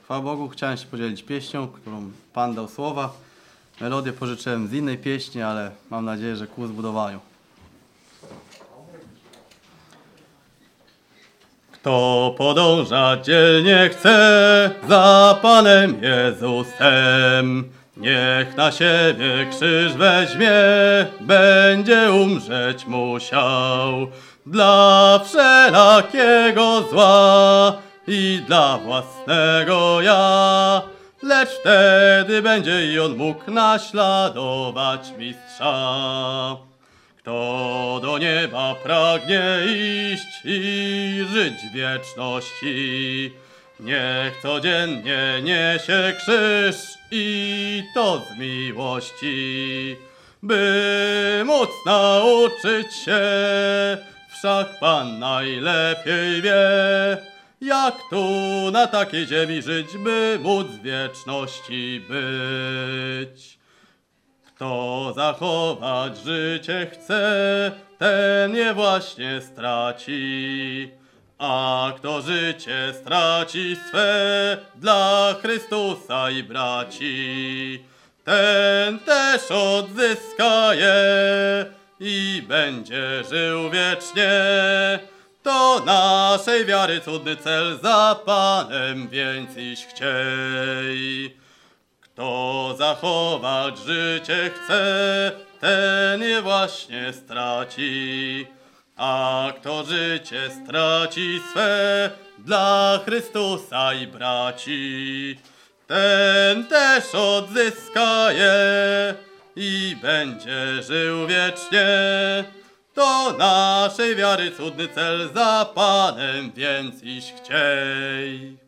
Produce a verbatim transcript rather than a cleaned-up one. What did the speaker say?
Chwała Bogu, chciałem się podzielić pieśnią, którą Pan dał słowa. Melodię pożyczyłem z innej pieśni, ale mam nadzieję, że ku zbudowaniu. Kto podąża dzielnie chce za Panem Jezusem, niech na siebie krzyż weźmie, będzie umrzeć musiał dla wszelakiego zła i dla własnego ja. Lecz wtedy będzie i on mógł naśladować mistrza. Kto do nieba pragnie iść i żyć w wieczności, niech codziennie niesie krzyż i to z miłości, by móc nauczyć się, wszak Pan najlepiej wie, jak tu na takiej ziemi żyć, by móc w wieczności być. Kto zachować życie chce, ten je właśnie straci, a kto życie straci swe dla Chrystusa i braci, ten też odzyska je i będzie żył wiecznie. To naszej wiary cudny cel, za Panem więc iść chciej. Kto zachować życie chce, ten je właśnie straci, a kto życie straci swe dla Chrystusa i braci, ten też odzyska je i będzie żył wiecznie. To naszej wiary cudny cel, za Panem więc iść chciej.